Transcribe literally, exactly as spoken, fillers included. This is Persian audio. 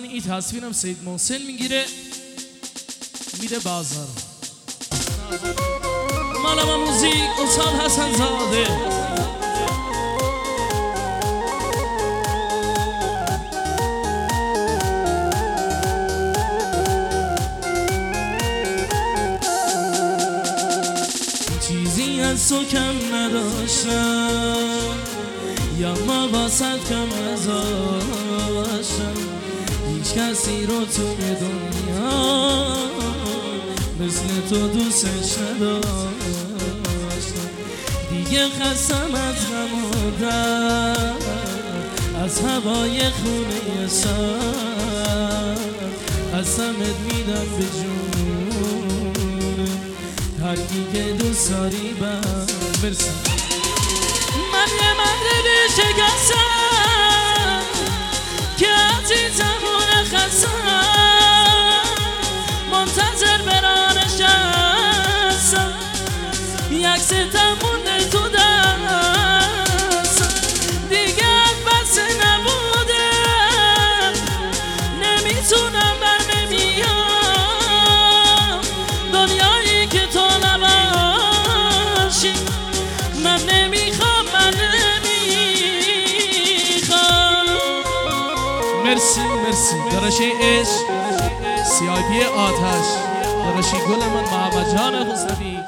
این تصویرم سید محسن میگیره میره بازار. مالا موزیک استاد حسن زاده. چیزی از تو کم نداشتم یا ما واسد کم ازاشتم، هیچ کسی رو توی دنیا مثل تو دوستش نداشتم. دیگه خستم از غم و درد، از هوای خونه سرد، قسمت میدم به جون هر کی که دوست داری بر برسی. من یه مغربی شکستم که عزیزم و نخستم، منتظر برا نشستم، یک ستم مونده تو دستم، دیگه بس نبودم، نمیتونم بر نمیام، دنیایی که تو نباشی من نمیخوام، من نمیخوام. مرسی مرسی درشی عشق سی آی پی آتش، درشی گل من محمد جان حسنی.